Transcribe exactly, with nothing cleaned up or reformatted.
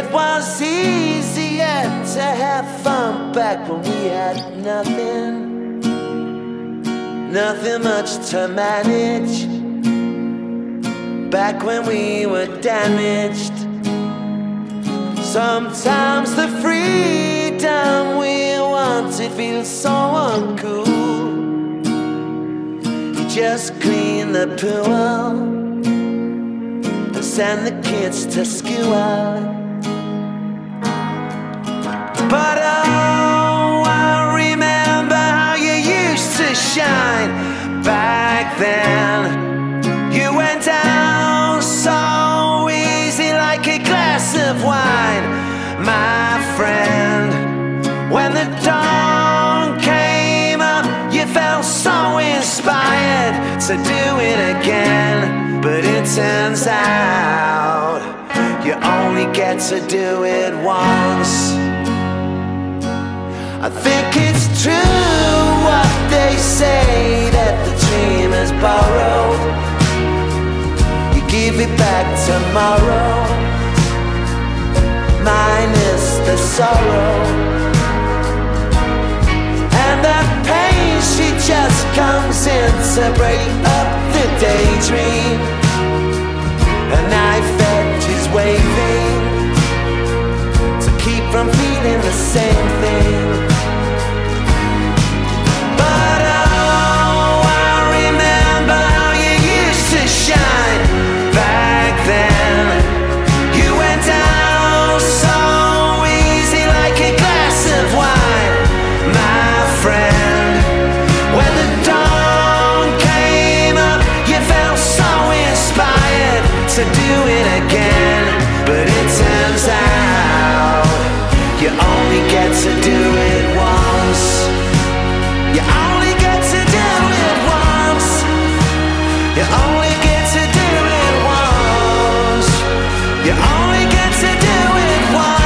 was easier to have fun back when we had nothing, nothing much to manage. Back when we were damaged. Sometimes the freedom we wanted feels so uncool. You just clean the pool and send the kids to school. But oh, I remember how you used to shine back then. You went down so easy like a glass of wine, my friend. When the dawn came up, you felt so inspired to do it again. But it turns out you only get to do it once. I think it's true what they say, that the dream is borrowed. Give it back tomorrow, minus the sorrow. And the pain, she just comes in to break up the daydream. A knife edge is waving to keep from feeling the same thing. But oh, I remember how you used to shine back then. You went down so easy like a glass of wine, my friend. When the dawn came up, you felt so inspired to do it again. But it turns out you only get to do it once. You only get to do it once. You only get to do it once. You only get to do it once.